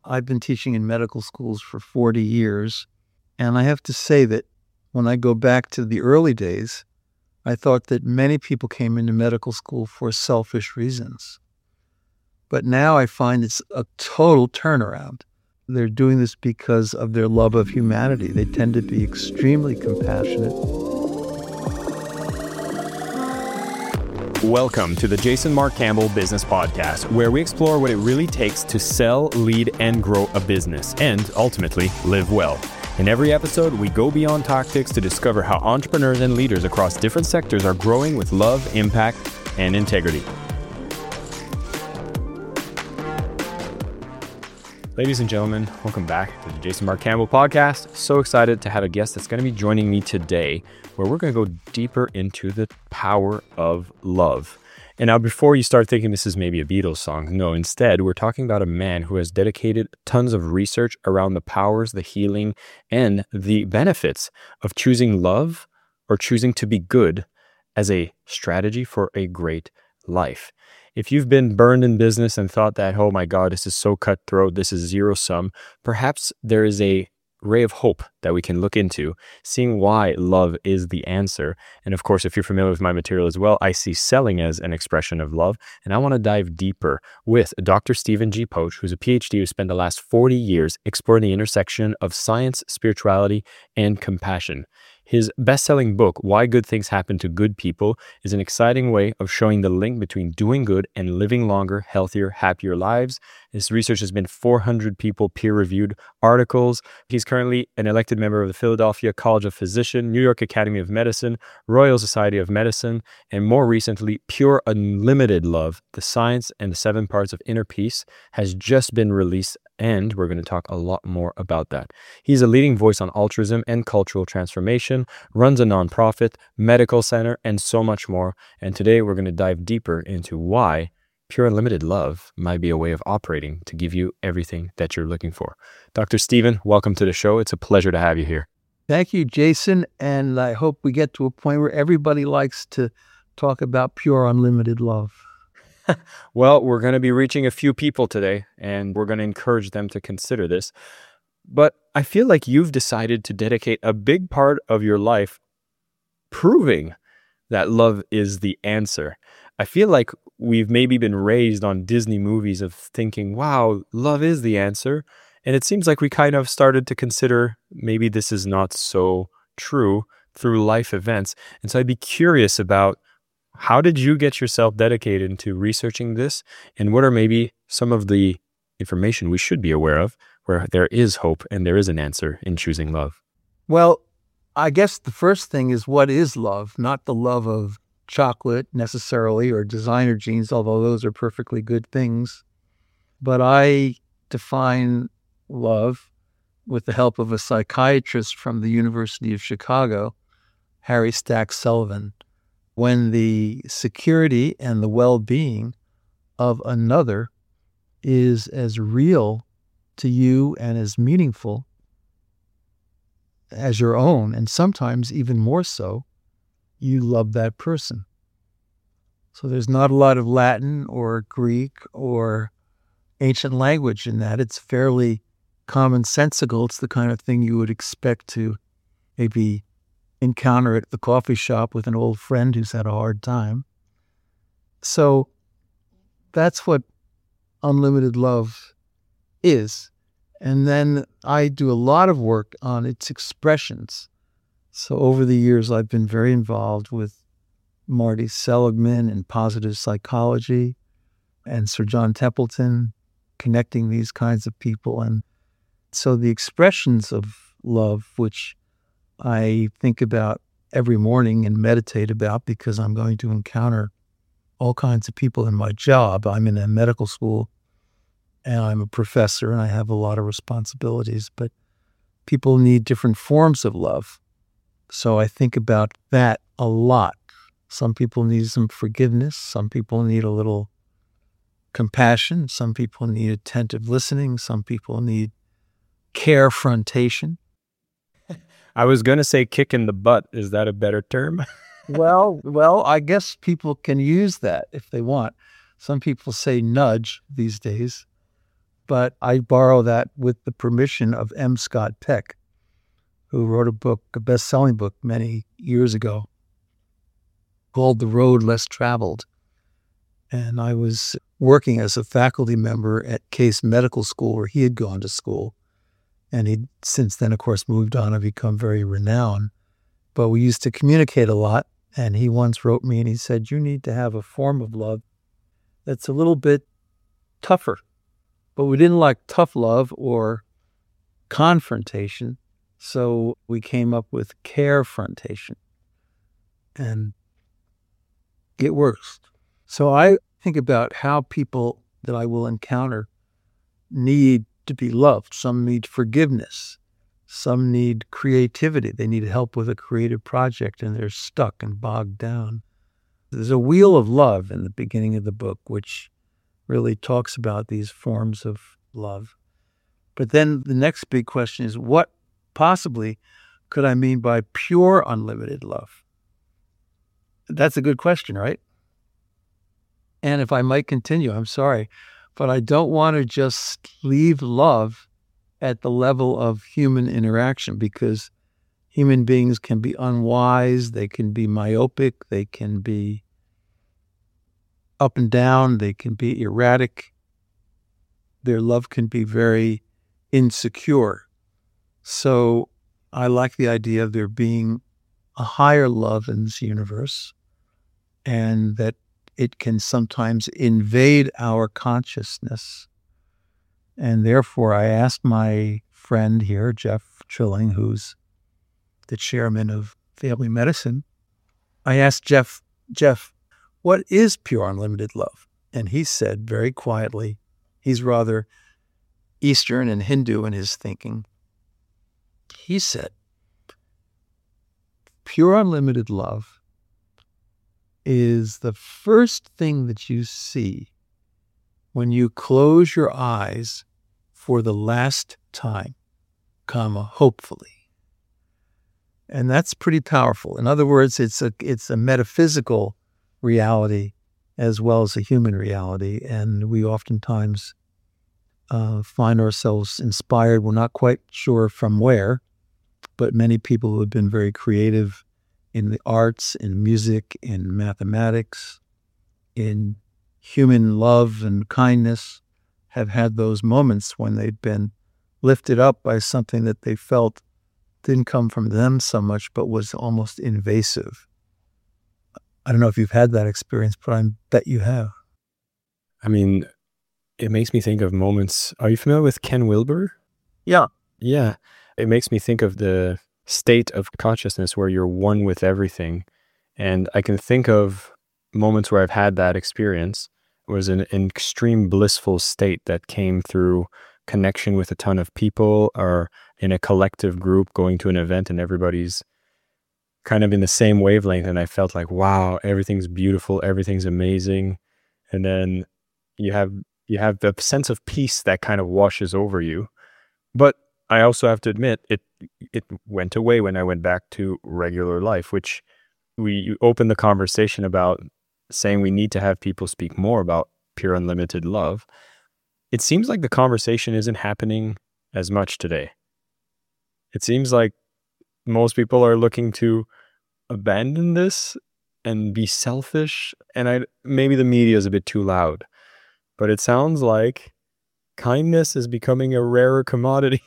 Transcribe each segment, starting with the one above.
I've been teaching in medical schools for 40 years, and I have to say that when I go back to the early days, I thought that many people came into medical school for selfish reasons. But now I find it's a total turnaround. They're doing this because of their love of humanity. They tend to be extremely compassionate. Welcome to the Jason Mark Campbell Business Podcast, where we explore what it really takes to sell, lead, and grow a business, and ultimately live well. In every episode, we go beyond tactics to discover how entrepreneurs and leaders across different sectors are growing with love, impact, and integrity. Ladies and gentlemen, welcome back to the Jason Mark Campbell Podcast. So excited to have a guest that's going to be joining me today, where we're going to go deeper into the power of love. And now, before you start thinking this is maybe a Beatles song, no, instead, we're talking about a man who has dedicated tons of research around the powers, the healing, and the benefits of choosing love or choosing to be good as a strategy for a great life. If you've been burned in business and thought that, oh my God, this is so cutthroat, this is zero sum, perhaps there is a ray of hope that we can look into, seeing why love is the answer. And of course, if you're familiar with my material as well, I see selling as an expression of love. And I want to dive deeper with Dr. Stephen G. Poach, who's a PhD who spent the last 40 years exploring the intersection of science, spirituality, and compassion. His best-selling book, Why Good Things Happen to Good People, is an exciting way of showing the link between doing good and living longer, healthier, happier lives. His research has been 400 people peer-reviewed articles. He's currently an elected member of the Philadelphia College of Physicians, New York Academy of Medicine, Royal Society of Medicine, and more recently, Pure Unlimited Love, The Science and the 7 Parts of Inner Peace, has just been released, and we're going to talk a lot more about that. He's a leading voice on altruism and cultural transformation, runs a nonprofit, medical center, and so much more. And today we're going to dive deeper into why Pure Unlimited Love might be a way of operating to give you everything that you're looking for. Dr. Stephen, welcome to the show. It's a pleasure to have you here. Thank you, Jason. And I hope we get to a point where everybody likes to talk about pure unlimited love. Well, we're going to be reaching a few people today, and we're going to encourage them to consider this. But I feel like you've decided to dedicate a big part of your life proving that love is the answer. I feel like we've maybe been raised on Disney movies of thinking, wow, love is the answer. And it seems like we kind of started to consider maybe this is not so true through life events. And so I'd be curious about, how did you get yourself dedicated into researching this? And what are maybe some of the information we should be aware of where there is hope and there is an answer in choosing love? Well, I guess the first thing is, what is love? Not the love of chocolate necessarily or designer jeans, although those are perfectly good things. But I define love with the help of a psychiatrist from the University of Chicago, Harry Stack Sullivan, when the security and the well-being of another is as real to you and as meaningful as your own, and sometimes even more so, you love that person. So there's not a lot of Latin or Greek or ancient language in that. It's fairly commonsensical. It's the kind of thing you would expect to maybe encounter at the coffee shop with an old friend who's had a hard time. So that's what unlimited love is. And then I do a lot of work on its expressions. So over the years, I've been very involved with Marty Seligman and positive psychology and Sir John Templeton, connecting these kinds of people. And so the expressions of love, which I think about every morning and meditate about because I'm going to encounter all kinds of people in my job. I'm in a medical school and I'm a professor and I have a lot of responsibilities, but people need different forms of love. So I think about that a lot. Some people need some forgiveness. Some people need a little compassion. Some people need attentive listening. Some people need carefrontation. I was going to say kick in the butt. Is that a better term? Well, I guess people can use that if they want. Some people say nudge these days. but I borrow that with the permission of M. Scott Peck, who wrote a best-selling book many years ago called The Road Less Traveled. And I was working as a faculty member at Case Medical School, where he had gone to school. And he'd since then, of course, moved on and become very renowned. But we used to communicate a lot. And he once wrote me and he said, you need to have a form of love that's a little bit tougher. But we didn't like tough love or confrontation. So we came up with carefrontation. And it works. So I think about how people that I will encounter need to be loved. Some need forgiveness. Some need creativity. They need help with a creative project and they're stuck and bogged down. There's a wheel of love in the beginning of the book, which really talks about these forms of love. But then the next big question is, what possibly could I mean by pure unlimited love? That's a good question, right? And if I might continue, I'm sorry, but I don't want to just leave love at the level of human interaction, because human beings can be unwise, they can be myopic, they can be up and down, they can be erratic. Their love can be very insecure. So I like the idea of there being a higher love in this universe, and that it can sometimes invade our consciousness. And therefore, I asked my friend here, Jeff Trilling, who's the chairman of Family Medicine, I asked Jeff, what is pure unlimited love? And he said very quietly, he's rather Eastern and Hindu in his thinking. He said, pure unlimited love is the first thing that you see when you close your eyes for the last time, hopefully. And that's pretty powerful. In other words, it's a metaphysical reality as well as a human reality. And we oftentimes find ourselves inspired. We're not quite sure from where, but many people who have been very creative in the arts, in music, in mathematics, in human love and kindness, have had those moments when they've been lifted up by something that they felt didn't come from them so much, but was almost invasive. I don't know if you've had that experience, but I bet you have. I mean, it makes me think of moments. Are you familiar with Ken Wilber? Yeah. Yeah. It makes me think of the state of consciousness where you're one with everything. And I can think of moments where I've had that experience. It was an extreme blissful state that came through connection with a ton of people, or in a collective group going to an event and everybody's kind of in the same wavelength. And I felt like, wow, everything's beautiful, everything's amazing. And then you have the sense of peace that kind of washes over you. But I also have to admit, it went away when I went back to regular life, which you opened the conversation about saying we need to have people speak more about pure unlimited love. It seems like the conversation isn't happening as much today. It seems like most people are looking to abandon this and be selfish. And maybe the media is a bit too loud, but it sounds like kindness is becoming a rarer commodity.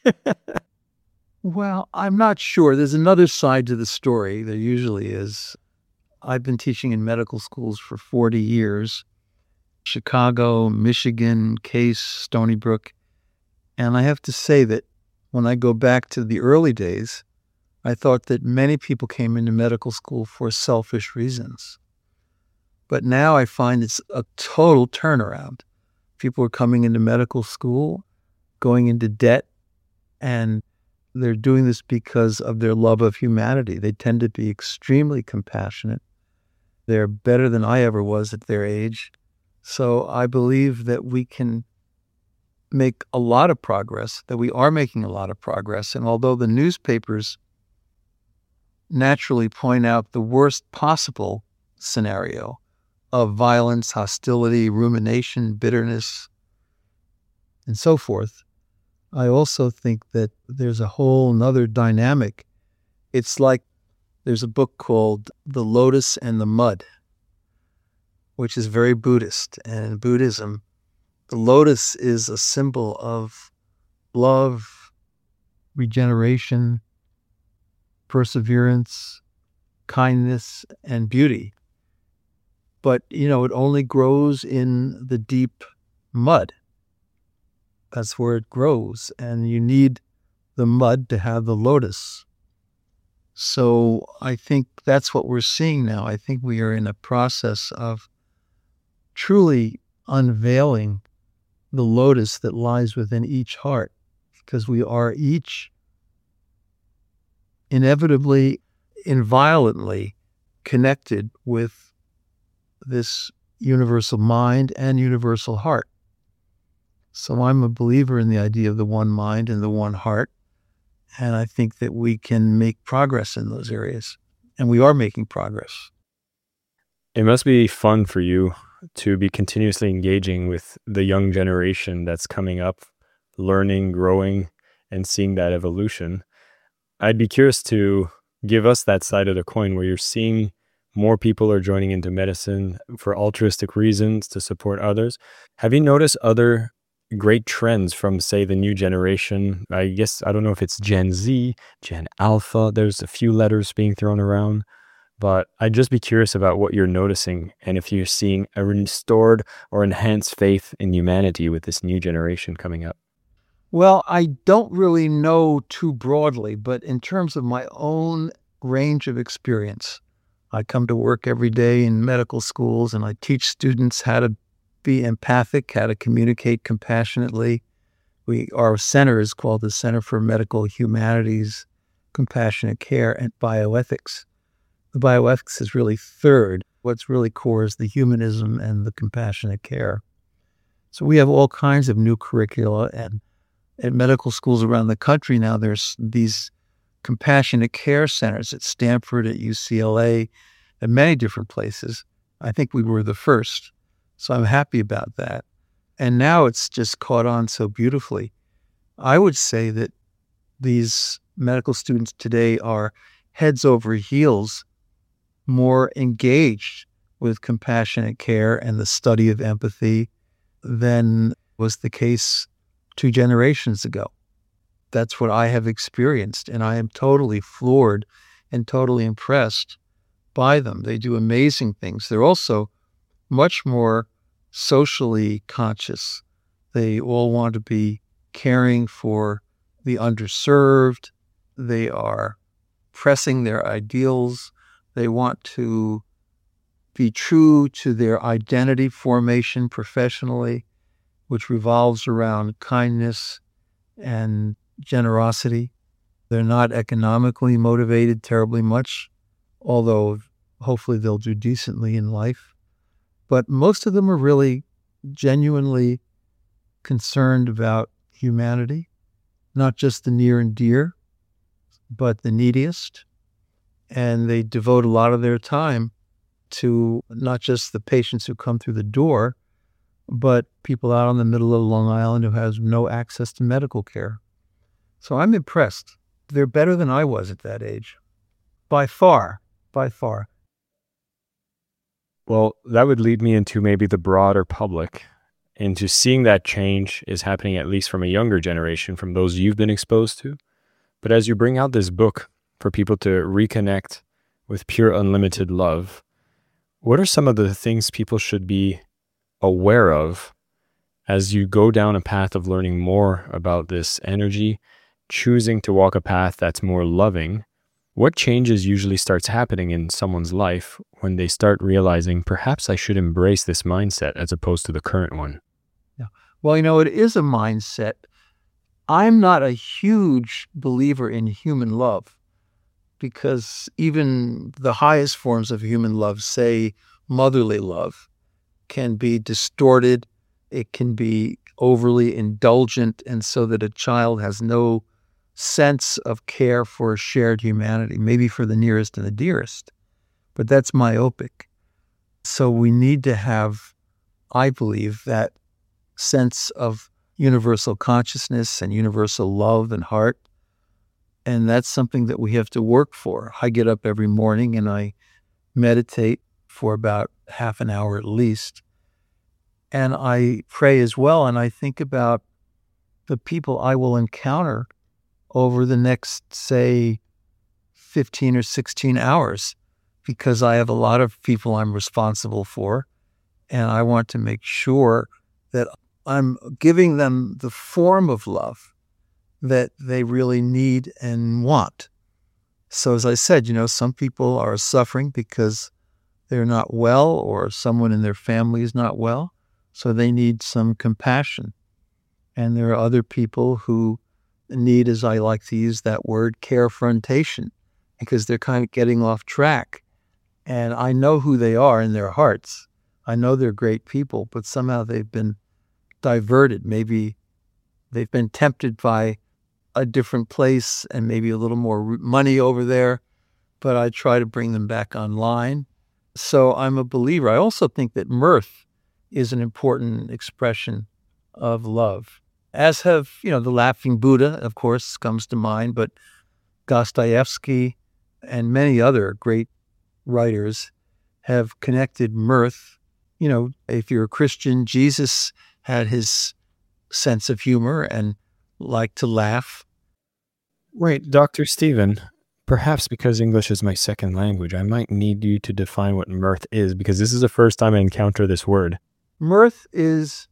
Well, I'm not sure. There's another side to the story. There usually is. I've been teaching in medical schools for 40 years, Chicago, Michigan, Case, Stony Brook. And I have to say that when I go back to the early days, I thought that many people came into medical school for selfish reasons. But now I find it's a total turnaround. People are coming into medical school, going into debt, and they're doing this because of their love of humanity. They tend to be extremely compassionate. They're better than I ever was at their age. So I believe that we can make a lot of progress, that we are making a lot of progress. And although the newspapers naturally point out the worst possible scenario of violence, hostility, rumination, bitterness, and so forth. I also think that there's a whole nother dynamic. It's like there's a book called The Lotus and the Mud, which is very Buddhist. And in Buddhism, the lotus is a symbol of love, regeneration, perseverance, kindness, and beauty. But, it only grows in the deep mud. That's where it grows. And you need the mud to have the lotus. So I think that's what we're seeing now. I think we are in a process of truly unveiling the lotus that lies within each heart, because we are each inevitably, inviolably connected with this universal mind and universal heart. So I'm a believer in the idea of the one mind and the one heart. And I think that we can make progress in those areas. And we are making progress. It must be fun for you to be continuously engaging with the young generation that's coming up, learning, growing, and seeing that evolution. I'd be curious to give us that side of the coin where you're seeing more people are joining into medicine for altruistic reasons to support others. Have you noticed other great trends from, say, the new generation? I guess, I don't know if it's Gen Z, Gen Alpha, there's a few letters being thrown around, but I'd just be curious about what you're noticing and if you're seeing a restored or enhanced faith in humanity with this new generation coming up. Well, I don't really know too broadly, but in terms of my own range of experience, I come to work every day in medical schools and I teach students how to be empathic, how to communicate compassionately. Our center is called the Center for Medical Humanities, Compassionate Care, and Bioethics. The bioethics is really third. What's really core is the humanism and the compassionate care. So we have all kinds of new curricula, and at medical schools around the country now, there's these compassionate care centers at Stanford, at UCLA, at many different places. I think we were the first. So I'm happy about that. And now it's just caught on so beautifully. I would say that these medical students today are heads over heels more engaged with compassionate care and the study of empathy than was the case 2 generations ago. That's what I have experienced, and I am totally floored and totally impressed by them. They do amazing things. They're also much more socially conscious. They all want to be caring for the underserved. They are pressing their ideals. They want to be true to their identity formation professionally, which revolves around kindness and generosity. They're not economically motivated terribly much, although hopefully they'll do decently in life. But most of them are really genuinely concerned about humanity, not just the near and dear, but the neediest. And they devote a lot of their time to not just the patients who come through the door, but people out on the middle of Long Island who has no access to medical care. So I'm impressed. They're better than I was at that age. By far, by far. Well, that would lead me into maybe the broader public, into seeing that change is happening at least from a younger generation, from those you've been exposed to. But as you bring out this book for people to reconnect with pure unlimited love, what are some of the things people should be aware of as you go down a path of learning more about this energy, choosing to walk a path that's more loving? What changes usually starts happening in someone's life when they start realizing, perhaps I should embrace this mindset as opposed to the current one? Yeah. Well, it is a mindset. I'm not a huge believer in human love, because even the highest forms of human love, say motherly love, can be distorted. It can be overly indulgent, and so that a child has no sense of care for shared humanity, maybe for the nearest and the dearest. But that's myopic. So we need to have, I believe, that sense of universal consciousness and universal love and heart. And that's something that we have to work for. I get up every morning and I meditate for about half an hour at least. And I pray as well. And I think about the people I will encounter over the next, say, 15 or 16 hours, because I have a lot of people I'm responsible for. And I want to make sure that I'm giving them the form of love that they really need and want. So as I said, some people are suffering because they're not well or someone in their family is not well. So they need some compassion. And there are other people who need, as I like to use that word, carefrontation, because they're kind of getting off track. And I know who they are in their hearts. I know they're great people, but somehow they've been diverted. Maybe they've been tempted by a different place and maybe a little more money over there, but I try to bring them back online. So I'm a believer. I also think that mirth is an important expression of love, as have, the Laughing Buddha, of course, comes to mind, but Dostoevsky and many other great writers have connected mirth. If you're a Christian, Jesus had his sense of humor and liked to laugh. Right, Dr. Stephen, perhaps because English is my second language, I might need you to define what mirth is, because this is the first time I encounter this word. Mirth is,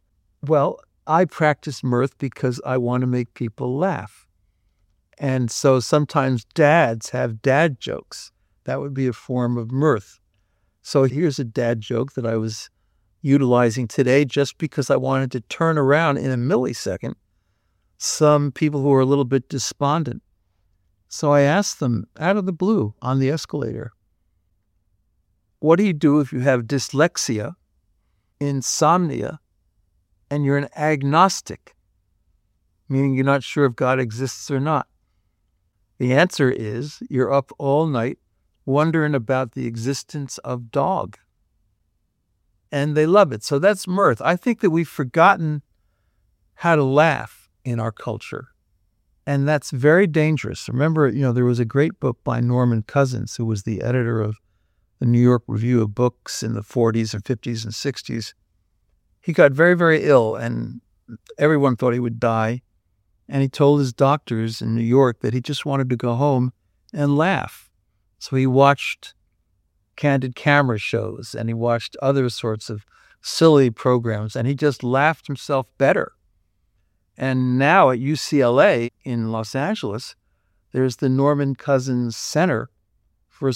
I practice mirth because I want to make people laugh. And so sometimes dads have dad jokes. That would be a form of mirth. So here's a dad joke that I was utilizing today just because I wanted to turn around in a millisecond some people who are a little bit despondent. So I asked them out of the blue on the escalator, what do you do if you have dyslexia, insomnia, and you're an agnostic, meaning you're not sure if God exists or not? The answer is you're up all night wondering about the existence of dog. And they love it. So that's mirth. I think that we've forgotten how to laugh in our culture. And that's very dangerous. Remember, there was a great book by Norman Cousins, who was the editor of the New York Review of Books in the 40s and 50s and 60s. He got very, very ill, and everyone thought he would die. And he told his doctors in New York that he just wanted to go home and laugh. So he watched candid camera shows, and he watched other sorts of silly programs, and he just laughed himself better. And now at UCLA in Los Angeles, there's the Norman Cousins Center for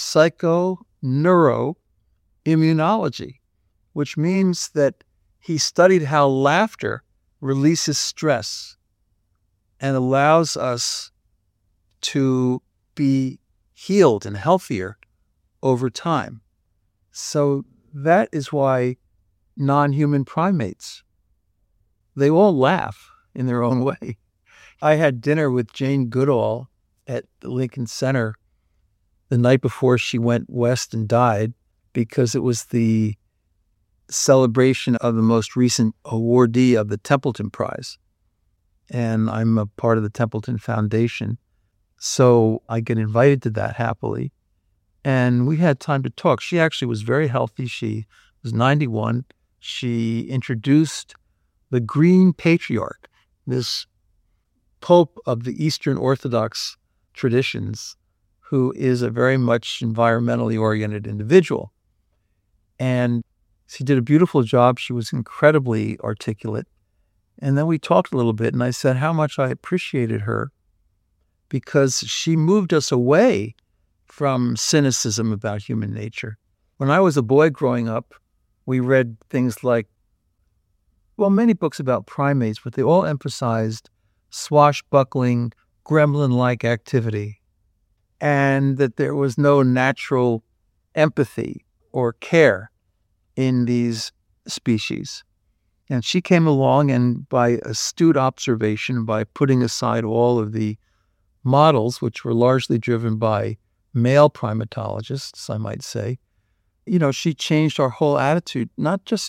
Psychoneuroimmunology, which means that he studied how laughter releases stress and allows us to be healed and healthier over time. So that is why non-human primates, they all laugh in their own way. I had dinner with Jane Goodall at the Lincoln Center the night before she went west and died, because it was the celebration of the most recent awardee of the Templeton Prize. And I'm a part of the Templeton Foundation. So I get invited to that happily. And we had time to talk. She actually was very healthy. She was 91. She introduced the Green Patriarch, this Pope of the Eastern Orthodox traditions, who is a very much environmentally oriented individual. And she did a beautiful job. She was incredibly articulate. And then we talked a little bit, and I said how much I appreciated her, because she moved us away from cynicism about human nature. When I was a boy growing up, we read things like, many books about primates, but they all emphasized swashbuckling, gremlin-like activity, and that there was no natural empathy or care in these species. And she came along, and by astute observation, by putting aside all of the models, which were largely driven by male primatologists, I might say, she changed our whole attitude, not just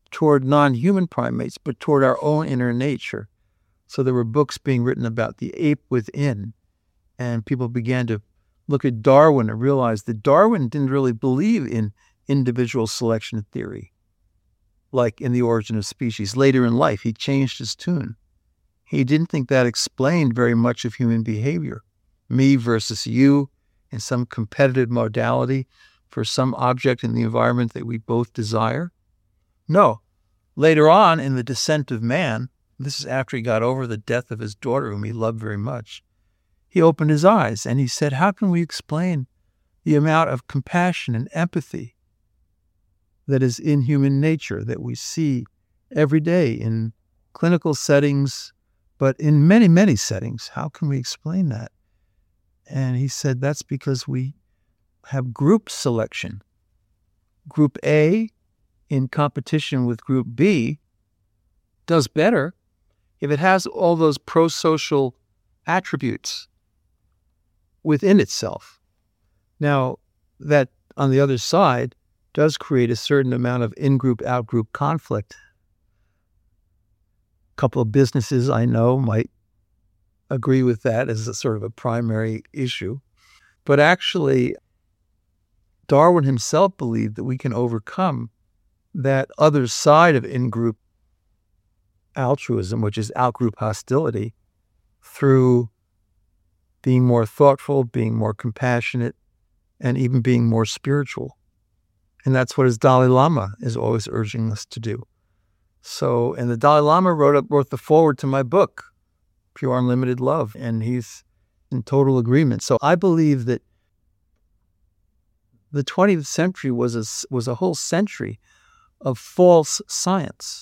toward non-human primates, but toward our own inner nature. So there were books being written about the ape within, and people began to look at Darwin and realize that Darwin didn't really believe in individual selection theory, like in The Origin of Species. Later in life, he changed his tune. He didn't think that explained very much of human behavior. Me versus you in some competitive modality for some object in the environment that we both desire. No. Later on in The Descent of Man, this is after he got over the death of his daughter, whom he loved very much, he opened his eyes and he said, how can we explain the amount of compassion and empathy that is in human nature that we see every day in clinical settings, but in many, many settings? How can we explain that? And he said, that's because we have group selection. Group A, in competition with Group B, does better if it has all those pro-social attributes within itself. Now, that on the other side does create a certain amount of in-group, out-group conflict. A couple of businesses I know might agree with that as a sort of a primary issue. But actually, Darwin himself believed that we can overcome that other side of in-group altruism, which is out-group hostility, through being more thoughtful, being more compassionate, and even being more spiritual. And that's what his Dalai Lama is always urging us to do. So, and the Dalai Lama wrote the foreword to my book, Pure Unlimited Love, and he's in total agreement. So I believe that the 20th century was a whole century of false science,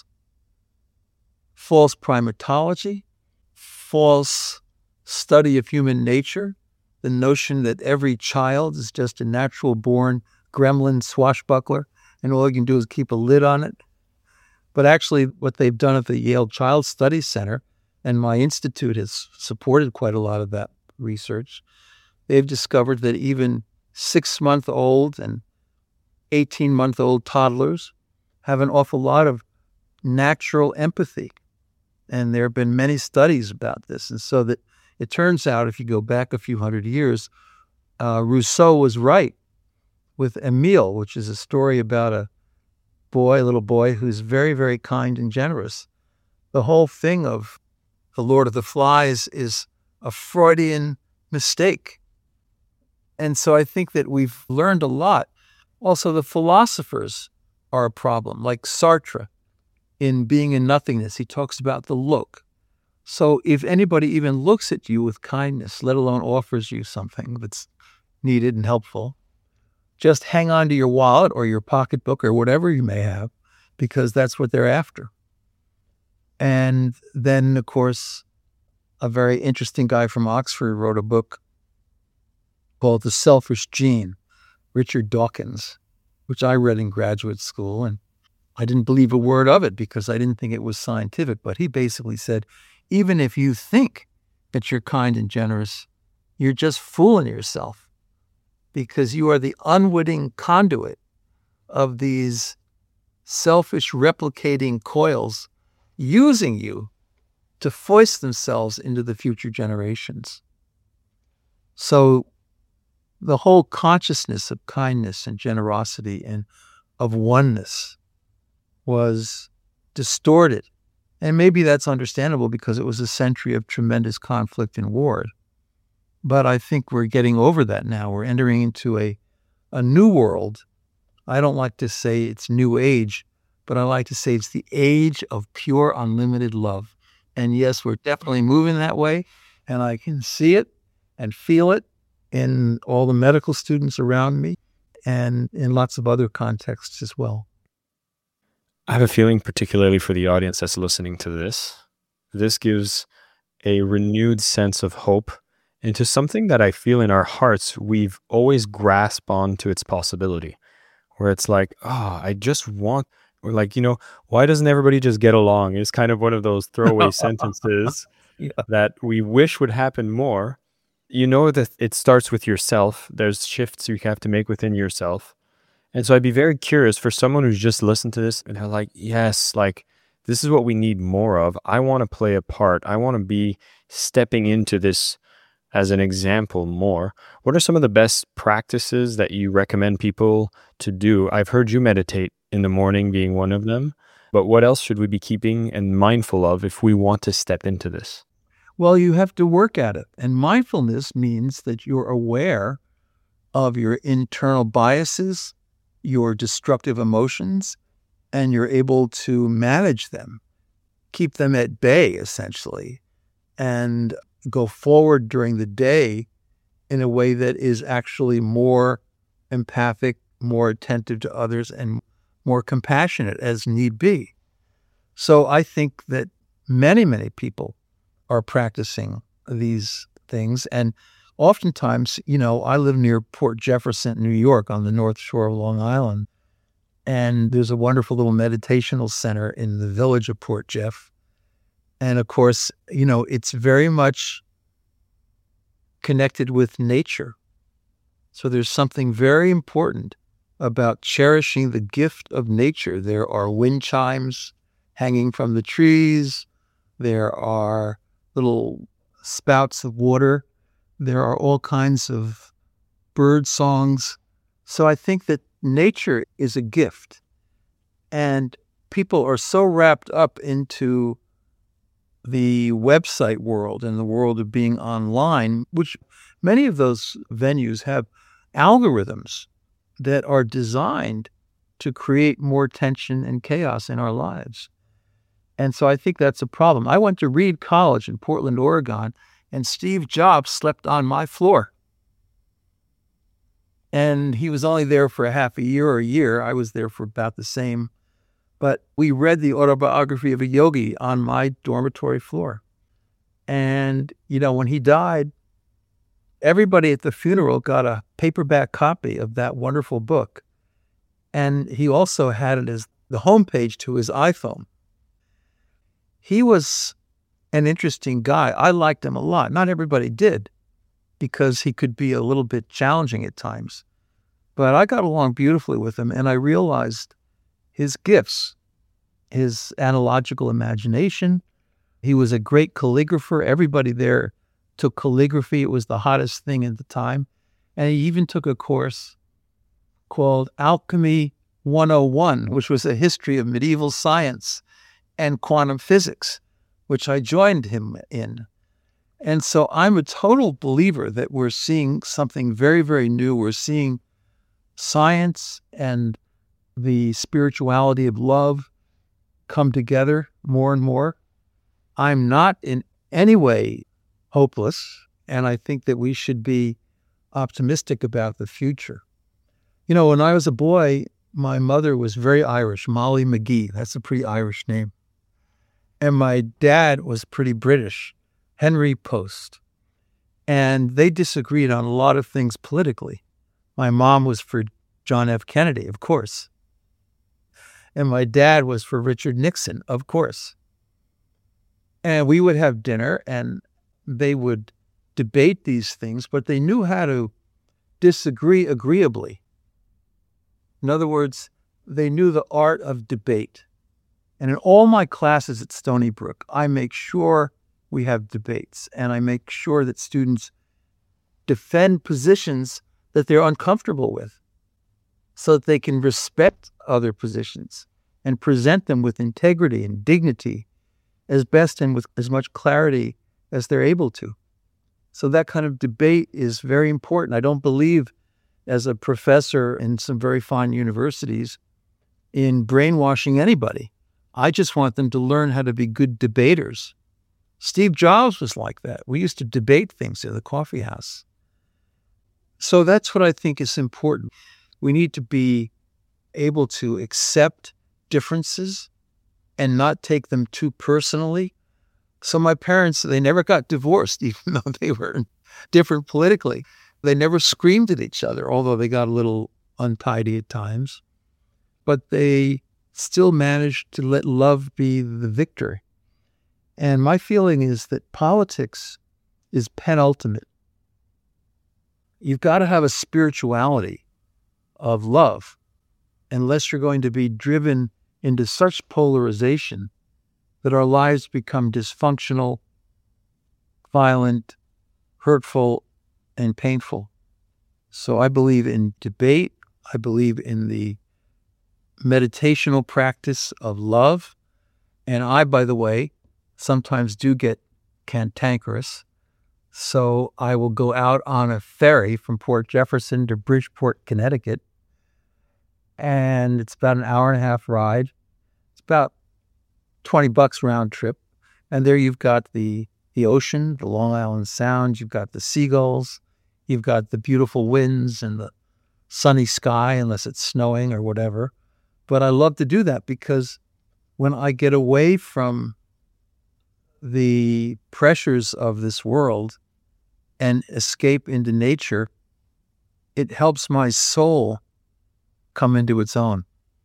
false primatology, false study of human nature, the notion that every child is just a natural-born gremlin swashbuckler, and all you can do is keep a lid on it. But actually, what they've done at the Yale Child Studies Center, and my institute has supported quite a lot of that research, they've discovered that even 6-month-old and 18-month-old toddlers have an awful lot of natural empathy. And there have been many studies about this. And so that it turns out, if you go back a few hundred years, Rousseau was right with Emile, which is a story about a little boy who's very, very kind and generous. The whole thing of The Lord of the Flies is a Freudian mistake. And so I think that we've learned a lot. Also, the philosophers are a problem, like Sartre in Being in Nothingness. He talks about the look. So if anybody even looks at you with kindness, let alone offers you something that's needed and helpful, just hang on to your wallet or your pocketbook or whatever you may have, because that's what they're after. And then, of course, a very interesting guy from Oxford wrote a book called The Selfish Gene, Richard Dawkins, which I read in graduate school. And I didn't believe a word of it because I didn't think it was scientific. But he basically said, even if you think that you're kind and generous, you're just fooling yourself, because you are the unwitting conduit of these selfish replicating coils using you to foist themselves into the future generations. So the whole consciousness of kindness and generosity and of oneness was distorted. And maybe that's understandable because it was a century of tremendous conflict and war. But I think we're getting over that now. We're entering into a new world. I don't like to say it's new age, but I like to say it's the age of pure unlimited love. And yes, we're definitely moving that way. And I can see it and feel it in all the medical students around me and in lots of other contexts as well. I have a feeling, particularly for the audience that's listening to this gives a renewed sense of hope into something that I feel in our hearts we've always grasped onto its possibility, where it's like, I just want, or like, why doesn't everybody just get along? It's kind of one of those throwaway sentences that we wish would happen more. You know that it starts with yourself. There's shifts you have to make within yourself. And so I'd be very curious for someone who's just listened to this and they're like, yes, like this is what we need more of. I want to play a part. I want to be stepping into this as an example more. What are some of the best practices that you recommend people to do? I've heard you meditate in the morning being one of them, but what else should we be keeping and mindful of if we want to step into this? Well, you have to work at it. And mindfulness means that you're aware of your internal biases, your destructive emotions, and you're able to manage them, keep them at bay, essentially, and go forward during the day in a way that is actually more empathic, more attentive to others, and more compassionate as need be. So I think that many, many people are practicing these things. And oftentimes, I live near Port Jefferson, New York, on the North Shore of Long Island. And there's a wonderful little meditational center in the village of Port Jeff. And of course, it's very much connected with nature. So there's something very important about cherishing the gift of nature. There are wind chimes hanging from the trees. There are little spouts of water. There are all kinds of bird songs. So I think that nature is a gift. And people are so wrapped up into the website world and the world of being online, which many of those venues have algorithms that are designed to create more tension and chaos in our lives. And so I think that's a problem. I went to Reed College in Portland, Oregon, and Steve Jobs slept on my floor. And he was only there for a half a year or a year. I was there for about the same. But we read the autobiography of a yogi on my dormitory floor. And, when he died, everybody at the funeral got a paperback copy of that wonderful book. And he also had it as the homepage to his iPhone. He was an interesting guy. I liked him a lot. Not everybody did, because he could be a little bit challenging at times. But I got along beautifully with him, and I realized his gifts, his analogical imagination. He was a great calligrapher. Everybody there took calligraphy. It was the hottest thing at the time. And he even took a course called Alchemy 101, which was a history of medieval science and quantum physics, which I joined him in. And so I'm a total believer that we're seeing something very, very new. We're seeing science and the spirituality of love come together more and more. I'm not in any way hopeless, and I think that we should be optimistic about the future. When I was a boy, my mother was very Irish, Molly McGee. That's a pretty Irish name. And my dad was pretty British, Henry Post. And they disagreed on a lot of things politically. My mom was for John F. Kennedy, of course. And my dad was for Richard Nixon, of course. And we would have dinner and they would debate these things, but they knew how to disagree agreeably. In other words, they knew the art of debate. And in all my classes at Stony Brook, I make sure we have debates, and I make sure that students defend positions that they're uncomfortable with so that they can respect other positions and present them with integrity and dignity as best and with as much clarity as they're able to. So that kind of debate is very important. I don't believe, as a professor in some very fine universities, in brainwashing anybody. I just want them to learn how to be good debaters. Steve Jobs was like that. We used to debate things in the coffee house. So that's what I think is important. We need to be able to accept differences and not take them too personally. So my parents, they never got divorced, even though they were different politically. They never screamed at each other, although they got a little untidy at times. But they still managed to let love be the victor. And my feeling is that politics is penultimate. You've got to have a spirituality of love unless you're going to be driven into such polarization that our lives become dysfunctional, violent, hurtful, and painful. So I believe in debate. I believe in the meditational practice of love. And I, by the way, sometimes do get cantankerous. So I will go out on a ferry from Port Jefferson to Bridgeport, Connecticut. And it's about an hour and a half ride. It's about $20 round trip. And there you've got the ocean, the Long Island Sound. You've got the seagulls. You've got the beautiful winds and the sunny sky, unless it's snowing or whatever. But I love to do that because when I get away from the pressures of this world and escape into nature, it helps my soul come into its own.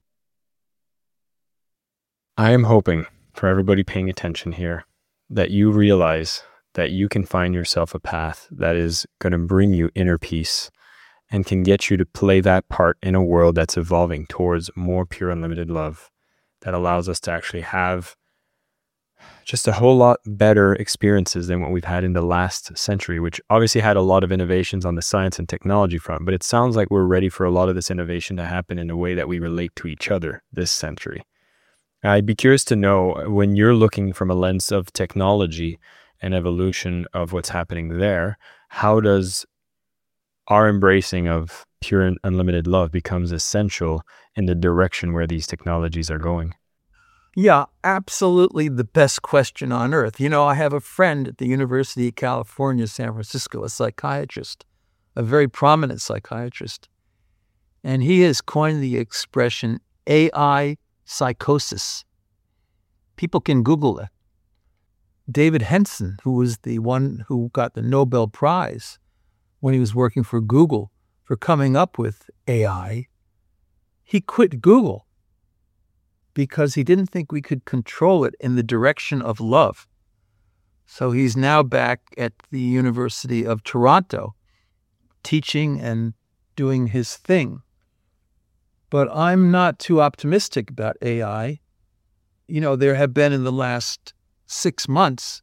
I am hoping for everybody paying attention here that you realize that you can find yourself a path that is going to bring you inner peace and can get you to play that part in a world that's evolving towards more pure, unlimited love that allows us to actually have just a whole lot better experiences than what we've had in the last century, which obviously had a lot of innovations on the science and technology front, but it sounds like we're ready for a lot of this innovation to happen in a way that we relate to each other this century. I'd be curious to know, when you're looking from a lens of technology and evolution of what's happening there, how does our embracing of pure and unlimited love becomes essential in the direction where these technologies are going? Yeah, absolutely the best question on earth. You know, I have a friend at the University of California, San Francisco, a psychiatrist, a very prominent psychiatrist. And he has coined the expression AI psychosis. People can Google it. David Henson, who was the one who got the Nobel Prize when he was working for Google for coming up with AI, he quit Google because he didn't think we could control it in the direction of love. So he's now back at the University of Toronto, teaching and doing his thing. But I'm not too optimistic about AI. You know, there have been in the last 6 months,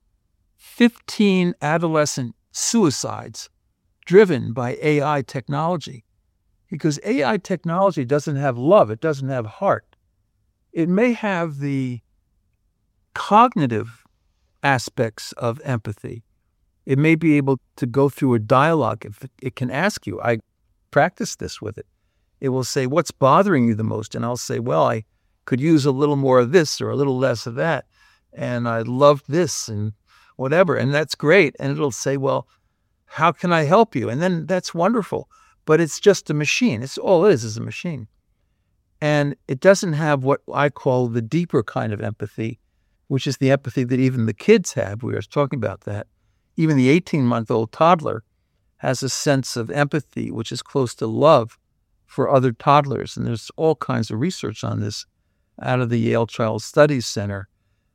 15 adolescent suicides driven by AI technology. Because AI technology doesn't have love. It doesn't have heart. It may have the cognitive aspects of empathy. It may be able to go through a dialogue. If it can ask you, I practice this with it. It will say, what's bothering you the most? And I'll say, well, I could use a little more of this or a little less of that. And I love this and whatever. And that's great. And it'll say, well, how can I help you? And then that's wonderful. But it's just a machine. It's all it is a machine. And it doesn't have what I call the deeper kind of empathy, which is the empathy that even the kids have. We were talking about that. Even the 18-month-old toddler has a sense of empathy, which is close to love for other toddlers. And there's all kinds of research on this out of the Yale Child Studies Center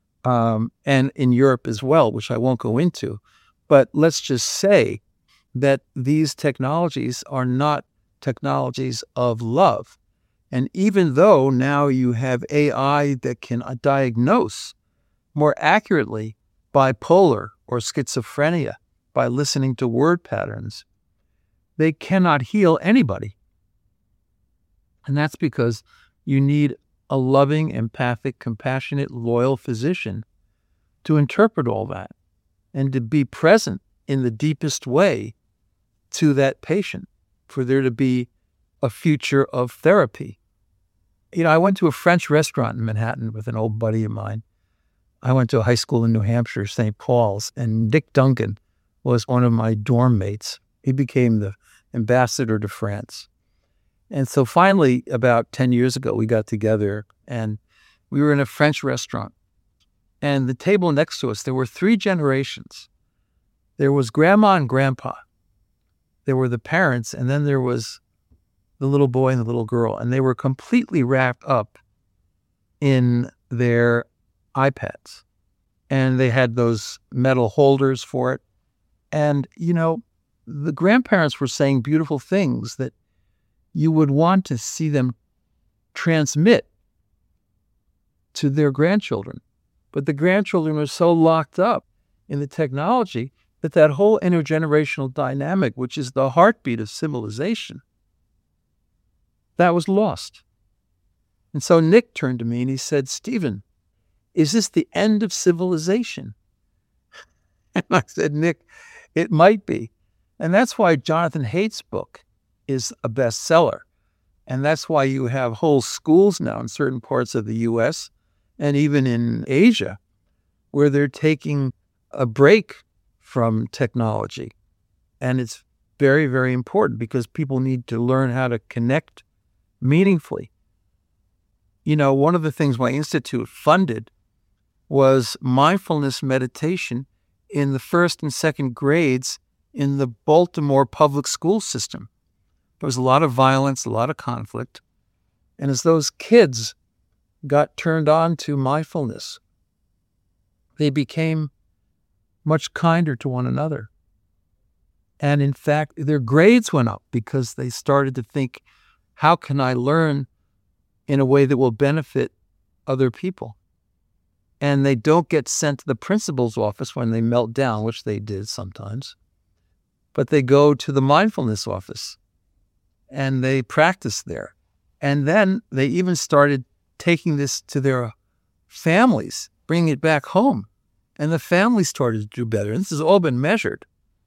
and in Europe as well, which I won't go into. But let's just say that these technologies are not technologies of love. And even though now you have AI that can diagnose more accurately bipolar or schizophrenia by listening to word patterns, they cannot heal anybody. And that's because you need a loving, empathic, compassionate, loyal physician to interpret all that and to be present in the deepest way to that patient for there to be a future of therapy. You know, I went to a French restaurant in Manhattan with an old buddy of mine. I went to a high school in New Hampshire, St. Paul's, and Dick Duncan was one of my dorm mates. He became the ambassador to France. And so finally, about 10 years ago, we got together and we were in a French restaurant. And the table next to us, there were 3 generations. There was grandma and grandpa. There were the parents, and then there was the little boy and the little girl. And they were completely wrapped up in their iPads. And they had those metal holders for it. And, you know, the grandparents were saying beautiful things that you would want to see them transmit to their grandchildren. But the grandchildren are so locked up in the technology that that whole intergenerational dynamic, which is the heartbeat of civilization, that was lost. And so Nick turned to me and he said, "Stephen, is this the end of civilization?" And I said, "Nick, it might be." And that's why Jonathan Haidt's book is a bestseller. And that's why you have whole schools now in certain parts of the U.S. and even in Asia where they're taking a break from technology. And it's very, very important because people need to learn how to connect meaningfully. You know, one of the things my institute funded was mindfulness meditation in the first and second grades in the Baltimore public school system. There was a lot of violence, a lot of conflict. And as those kids got turned on to mindfulness, they became much kinder to one another. And in fact, their grades went up because they started to think, how can I learn in a way that will benefit other people? And they don't get sent to the principal's office when they melt down, which they did sometimes, but they go to the mindfulness office and they practice there. And then they even started taking this to their families, bringing it back home. And the families started to do better. And this has all been measured.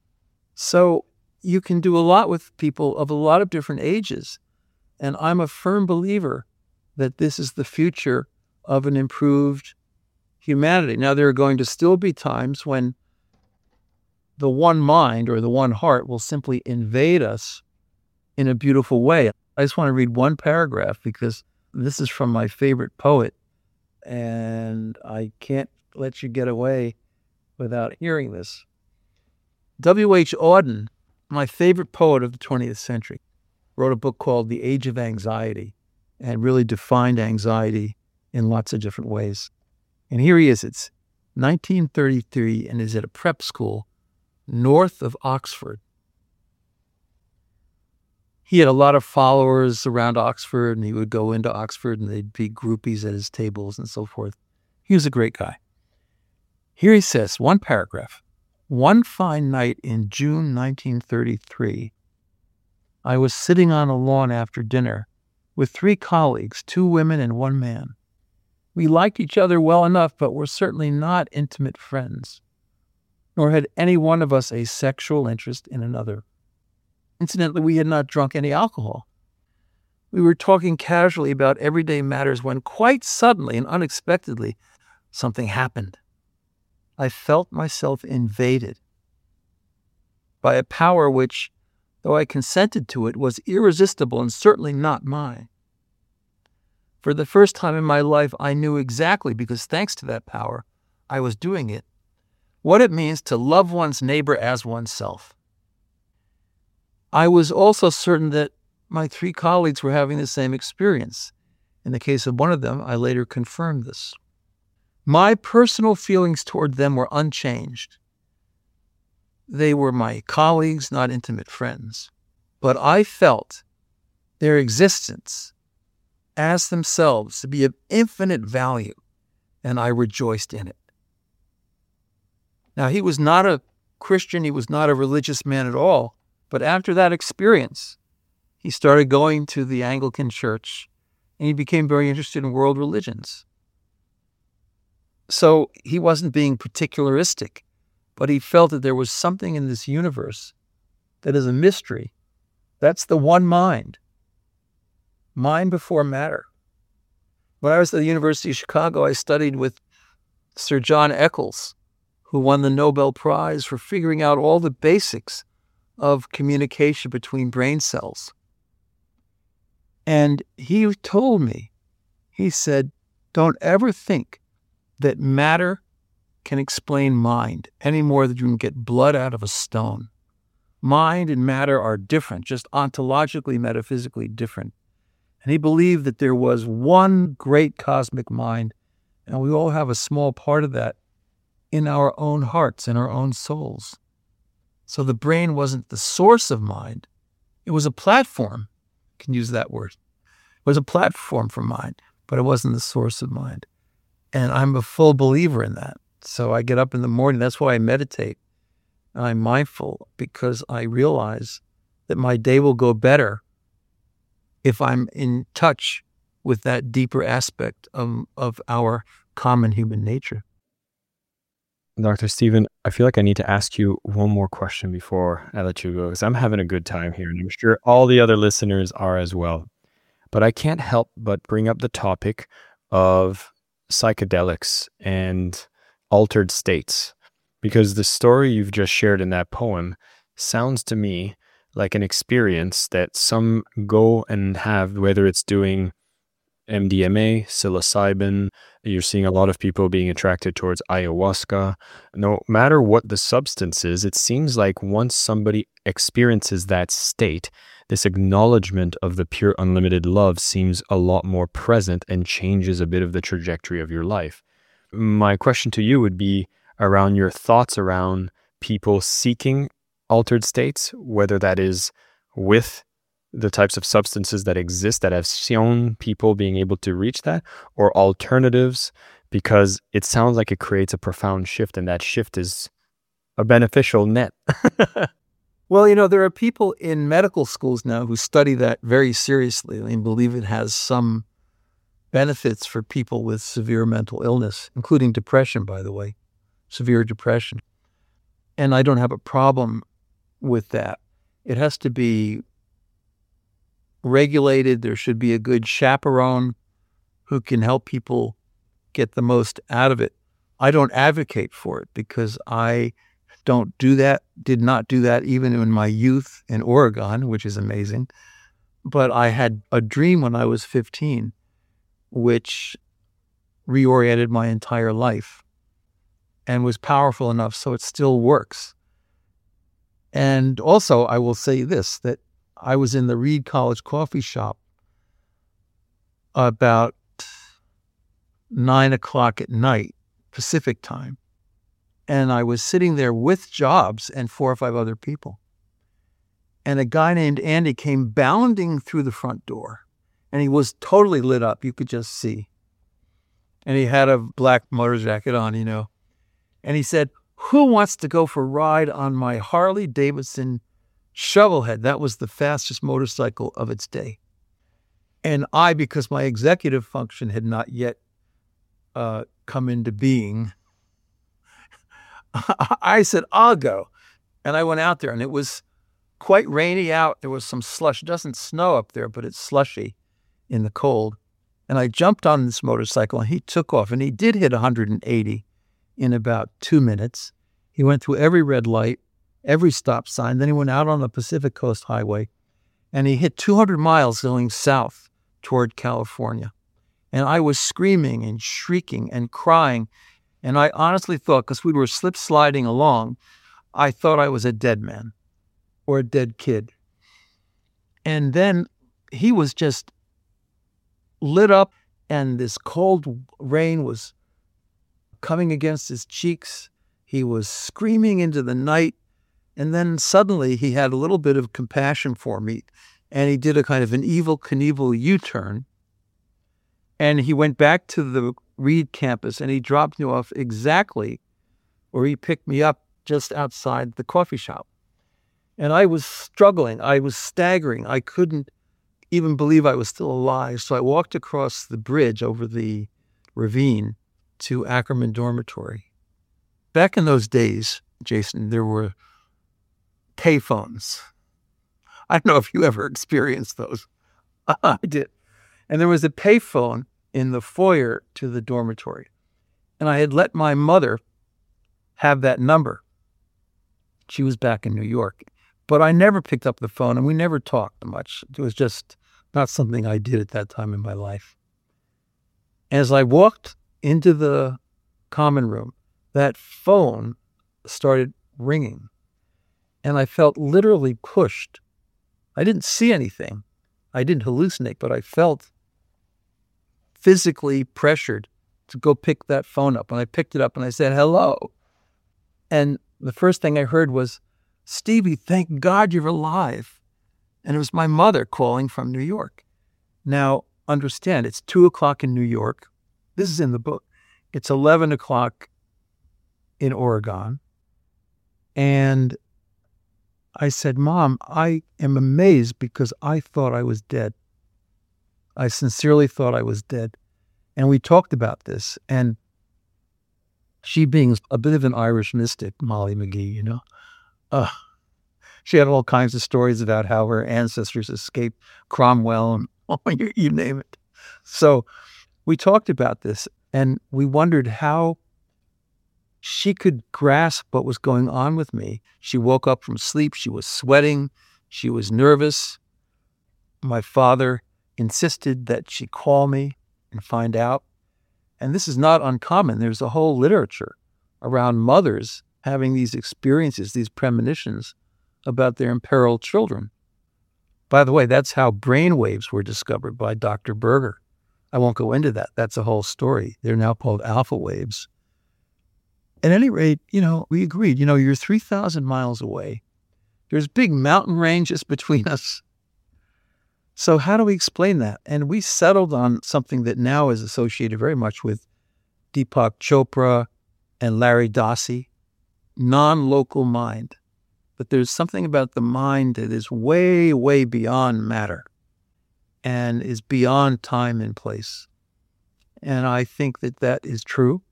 So you can do a lot with people of a lot of different ages. And I'm a firm believer that this is the future of an improved humanity. Now, there are going to still be times when the one mind or the one heart will simply invade us in a beautiful way. I just want to read one paragraph because this is from my favorite poet, and I can't let you get away without hearing this. W.H. Auden, my favorite poet of the 20th century, wrote a book called The Age of Anxiety and really defined anxiety in lots of different ways. And here he is. It's 1933 and is at a prep school north of Oxford. He had a lot of followers around Oxford, and he would go into Oxford and they'd be groupies at his tables and so forth. He was a great guy. Here he says, one paragraph, "One fine night in June 1933, I was sitting on a lawn after dinner with 3 colleagues, 2 women and 1 man. We liked each other well enough, but were certainly not intimate friends, nor had any one of us a sexual interest in another. Incidentally, we had not drunk any alcohol. We were talking casually about everyday matters when quite suddenly and unexpectedly, something happened. I felt myself invaded by a power which, though I consented to it, was irresistible and certainly not mine. For the first time in my life, I knew exactly, because thanks to that power, I was doing it, what it means to love one's neighbor as oneself. I was also certain that my 3 colleagues were having the same experience. In the case of one of them, I later confirmed this. My personal feelings toward them were unchanged. They were my colleagues, not intimate friends. But I felt their existence as themselves to be of infinite value, and I rejoiced in it." Now, he was not a Christian, he was not a religious man at all, but after that experience, he started going to the Anglican Church, and he became very interested in world religions. So he wasn't being particularistic, but he felt that there was something in this universe that is a mystery. That's the one mind. Mind before matter. When I was at the University of Chicago, I studied with Sir John Eccles, who won the Nobel Prize for figuring out all the basics of communication between brain cells. And he told me, he said, don't ever think that matter can explain mind any more than you can get blood out of a stone. Mind and matter are different, just ontologically, metaphysically different. And he believed that there was one great cosmic mind, and we all have a small part of that in our own hearts, in our own souls. So the brain wasn't the source of mind. It was a platform, I can use that word, was a platform for mind, but it wasn't the source of mind. And I'm a full believer in that. So I get up in the morning. That's why I meditate. I'm mindful because I realize that my day will go better if I'm in touch with that deeper aspect of our common human nature. Dr. Stephen, I feel like I need to ask you one more question before I let you go, because I'm having a good time here, and I'm sure all the other listeners are as well. But I can't help but bring up the topic of psychedelics and altered states, because the story you've just shared in that poem sounds to me like an experience that some go and have, whether it's doing MDMA, psilocybin. You're seeing a lot of people being attracted towards ayahuasca. No matter what the substance is, it seems like once somebody experiences that state, this acknowledgement of the pure unlimited love seems a lot more present and changes a bit of the trajectory of your life. My question to you would be around your thoughts around people seeking altered states, whether that is with the types of substances that exist that have shown people being able to reach that, or alternatives, because it sounds like it creates a profound shift, and that shift is a beneficial net. Well, there are people in medical schools now who study that very seriously and believe it has some benefits for people with severe mental illness, including depression, by the way, severe depression. And I don't have a problem with that. It has to be regulated. There should be a good chaperone who can help people get the most out of it. I don't advocate for it because I don't do that, did not do that even in my youth in Oregon, which is amazing. But I had a dream when I was 15, which reoriented my entire life and was powerful enough so it still works. And also, I will say this, that I was in the Reed College coffee shop about 9 o'clock at night, Pacific time. And I was sitting there with Jobs and 4 or 5 other people. And a guy named Andy came bounding through the front door. And he was totally lit up. You could just see. And he had a black motor jacket on, And he said, "Who wants to go for a ride on my Harley Davidson Shovelhead?" That was the fastest motorcycle of its day. And I, because my executive function had not yet come into being, I said, "I'll go." And I went out there, and it was quite rainy out. There was some slush. It doesn't snow up there, but it's slushy in the cold. And I jumped on this motorcycle, and he took off. And he did hit 180 in about 2 minutes. He went through every red light, every stop sign. Then he went out on the Pacific Coast Highway, and he hit 200 miles going south toward California. And I was screaming and shrieking and crying. And I honestly thought, because we were slip sliding along, I thought I was a dead man or a dead kid. And then he was just lit up, and this cold rain was coming against his cheeks. He was screaming into the night. And then suddenly he had a little bit of compassion for me, and he did a kind of an Evel Knievel U-turn. And he went back to the Reed campus, and he dropped me off exactly where he picked me up, just outside the coffee shop. And I was struggling. I was staggering. I couldn't even believe I was still alive. So I walked across the bridge over the ravine to Ackerman Dormitory. Back in those days, Jason, there were payphones. I don't know if you ever experienced those. I did. And there was a payphone in the foyer to the dormitory. And I had let my mother have that number. She was back in New York. But I never picked up the phone, and we never talked much. It was just not something I did at that time in my life. As I walked into the common room, that phone started ringing, and I felt literally pushed. I didn't see anything. I didn't hallucinate, but I felt physically pressured to go pick that phone up. And I picked it up, and I said, "Hello." And the first thing I heard was, "Stevie, thank God you're alive." And it was my mother calling from New York. Now, understand. It's 2:00 in New York. This is in the book. It's 11:00 in Oregon. And I said, Mom, I am amazed because I thought I was dead. I sincerely thought I was dead. And we talked about this. And she, being a bit of an Irish mystic, Molly McGee, she had all kinds of stories about how her ancestors escaped Cromwell and you name it. So we talked about this, and we wondered how she could grasp what was going on with me. She woke up from sleep. She was sweating. She was nervous. My father insisted that she call me and find out. And this is not uncommon. There's a whole literature around mothers having these experiences, these premonitions about their imperiled children. By the way, that's how brain waves were discovered by Dr. Berger. I won't go into that. That's a whole story. They're now called alpha waves. At any rate, we agreed, you're 3,000 miles away. There's big mountain ranges between us. So how do we explain that? And we settled on something that now is associated very much with Deepak Chopra and Larry Dossey, non-local mind. But there's something about the mind that is way, way beyond matter and is beyond time and place. And I think that is true.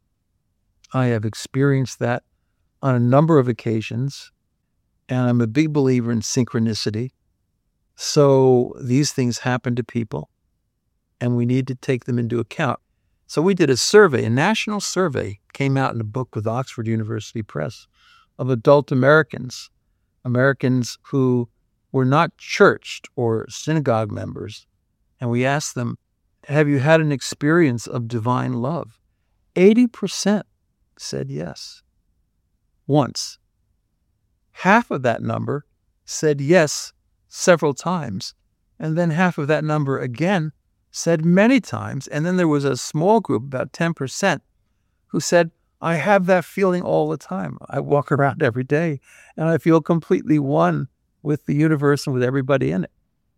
I have experienced that on a number of occasions, and I'm a big believer in synchronicity. So these things happen to people, and we need to take them into account. So we did a survey, a national survey, came out in a book with Oxford University Press, of adult Americans who were not churched or synagogue members. And we asked them, have you had an experience of divine love? 80% said yes, once. Half of that number said yes several times. And then half of that number again said many times. And then there was a small group, about 10%, who said, I have that feeling all the time. I walk around every day and I feel completely one with the universe and with everybody in it.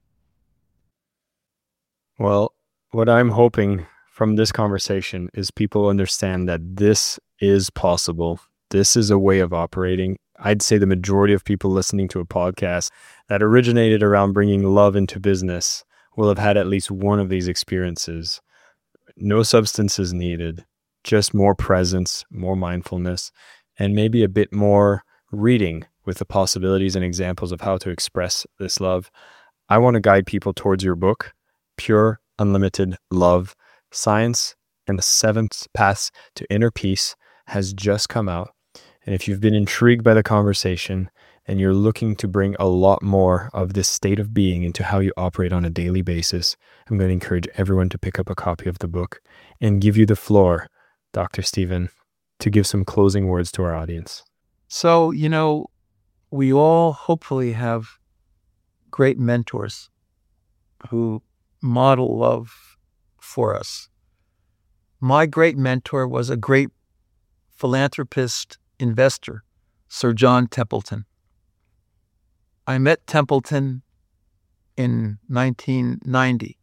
Well, what I'm hoping from this conversation is people understand that this is possible. This is a way of operating. I'd say the majority of people listening to a podcast that originated around bringing love into business will have had at least one of these experiences. No substances needed, just more presence, more mindfulness, and maybe a bit more reading with the possibilities and examples of how to express this love. I want to guide people towards your book, Pure Unlimited Love. Science and the 7 Paths to Inner Peace has just come out. And if you've been intrigued by the conversation and you're looking to bring a lot more of this state of being into how you operate on a daily basis, I'm going to encourage everyone to pick up a copy of the book and give you the floor, Dr. Stephen, to give some closing words to our audience. So, we all hopefully have great mentors who model love for us. My great mentor was a great philanthropist investor, Sir John Templeton. I met Templeton in 1990,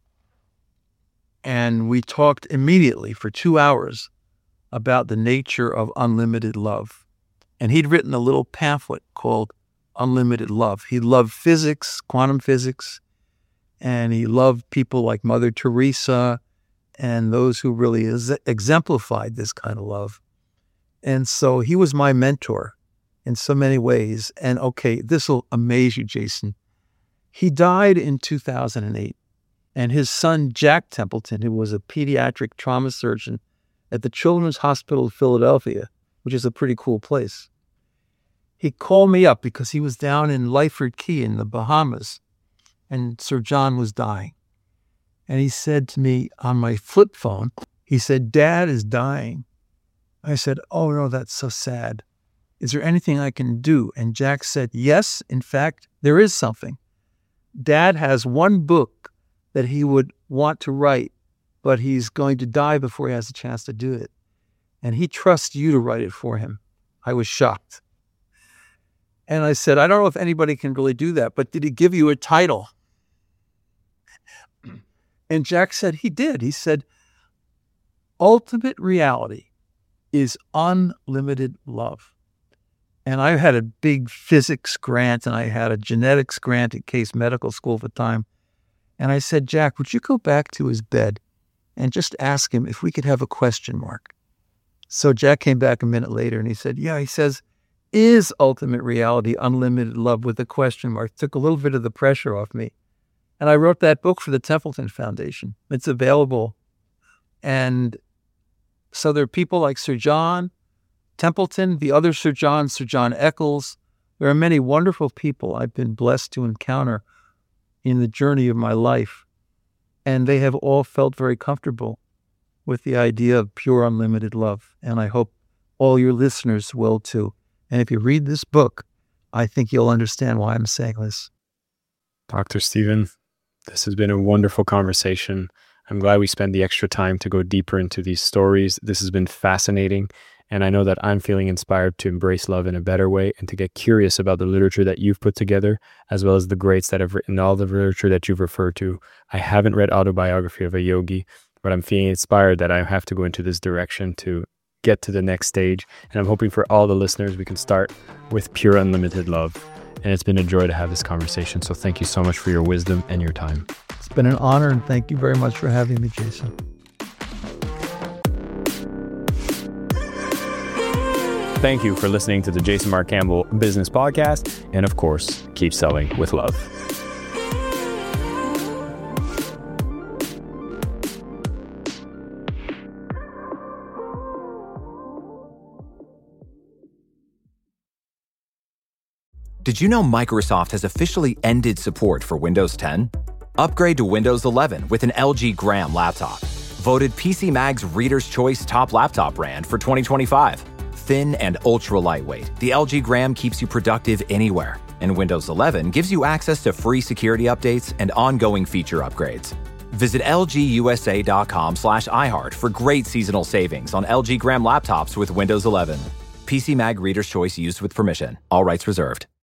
and we talked immediately for 2 hours about the nature of unlimited love. And he'd written a little pamphlet called Unlimited Love. He loved physics, quantum physics, and he loved people like Mother Teresa and those who really exemplified this kind of love. And so he was my mentor in so many ways. And okay, this will amaze you, Jason. He died in 2008. And his son, Jack Templeton, who was a pediatric trauma surgeon at the Children's Hospital of Philadelphia, which is a pretty cool place, he called me up because he was down in Lyford Key in the Bahamas, and Sir John was dying. And he said to me on my flip phone, he said, Dad is dying. I said, oh no, that's so sad. Is there anything I can do? And Jack said, yes, in fact, there is something. Dad has one book that he would want to write, but he's going to die before he has a chance to do it. And he trusts you to write it for him. I was shocked. And I said, I don't know if anybody can really do that, but did he give you a title? And Jack said he did. He said, ultimate reality is unlimited love. And I had a big physics grant and I had a genetics grant at Case Medical School at the time. And I said, Jack, would you go back to his bed and just ask him if we could have a question mark? So Jack came back a minute later and he said, yeah, he says, is ultimate reality unlimited love with a question mark? Took a little bit of the pressure off me. And I wrote that book for the Templeton Foundation. It's available. And so there are people like Sir John Templeton, the other Sir John Eccles. There are many wonderful people I've been blessed to encounter in the journey of my life. And they have all felt very comfortable with the idea of pure unlimited love. And I hope all your listeners will too. And if you read this book, I think you'll understand why I'm saying this. Dr. Stephen, this has been a wonderful conversation. I'm glad we spent the extra time to go deeper into these stories. This has been fascinating. And I know that I'm feeling inspired to embrace love in a better way and to get curious about the literature that you've put together, as well as the greats that have written all the literature that you've referred to. I haven't read Autobiography of a Yogi, but I'm feeling inspired that I have to go into this direction to get to the next stage. And I'm hoping for all the listeners, we can start with pure unlimited love. And it's been a joy to have this conversation. So thank you so much for your wisdom and your time. It's been an honor, and thank you very much for having me, Jason. Thank you for listening to the Jason Mark Campbell Business Podcast. And of course, keep selling with love. Did you know Microsoft has officially ended support for Windows 10? Upgrade to Windows 11 with an LG Gram laptop. Voted PC Mag's Reader's Choice Top Laptop Brand for 2025. Thin and ultra lightweight, the LG Gram keeps you productive anywhere. And Windows 11 gives you access to free security updates and ongoing feature upgrades. Visit lgusa.com/iHeart for great seasonal savings on LG Gram laptops with Windows 11. PC Mag Reader's Choice used with permission. All rights reserved.